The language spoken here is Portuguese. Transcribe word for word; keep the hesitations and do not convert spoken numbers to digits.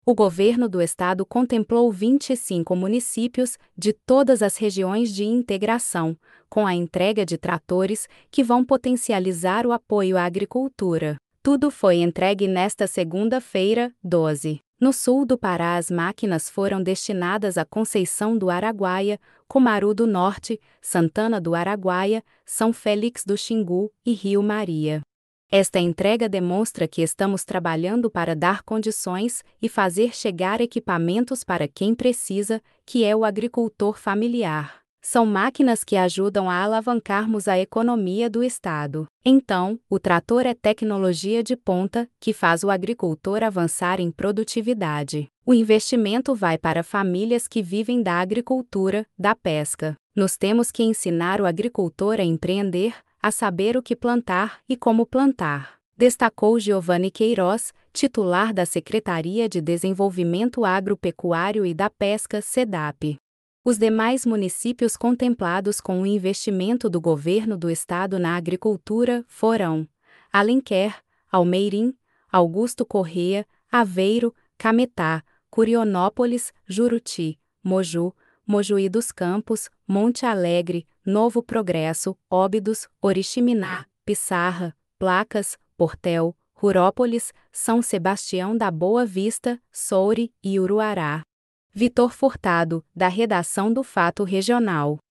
O governo do estado contemplou vinte e cinco municípios de todas as regiões de integração, com a entrega de tratores que vão potencializar o apoio à agricultura. Tudo foi entregue nesta segunda-feira, doze. No sul do Pará, as máquinas foram destinadas a Conceição do Araguaia, Cumaru do Norte, Santana do Araguaia, São Félix do Xingu e Rio Maria. Esta entrega demonstra que estamos trabalhando para dar condições e fazer chegar equipamentos para quem precisa, que é o agricultor familiar. São máquinas que ajudam a alavancarmos a economia do estado. Então, o trator é tecnologia de ponta que faz o agricultor avançar em produtividade. O investimento vai para famílias que vivem da agricultura, da pesca. Nós temos que ensinar o agricultor a empreender, a saber o que plantar e como plantar, destacou Giovanni Queiroz, titular da Secretaria de Desenvolvimento Agropecuário e da Pesca, SEDAP. Os demais municípios contemplados com o investimento do governo do estado na agricultura foram Alenquer, Almeirim, Augusto Corrêa, Aveiro, Cametá, Curionópolis, Juruti, Moju, Mojuí dos Campos, Monte Alegre, Novo Progresso, Óbidos, Oriximiná, Pissarra, Placas, Portel, Rurópolis, São Sebastião da Boa Vista, Soure e Uruará. Vitor Furtado, da redação do Fato Regional.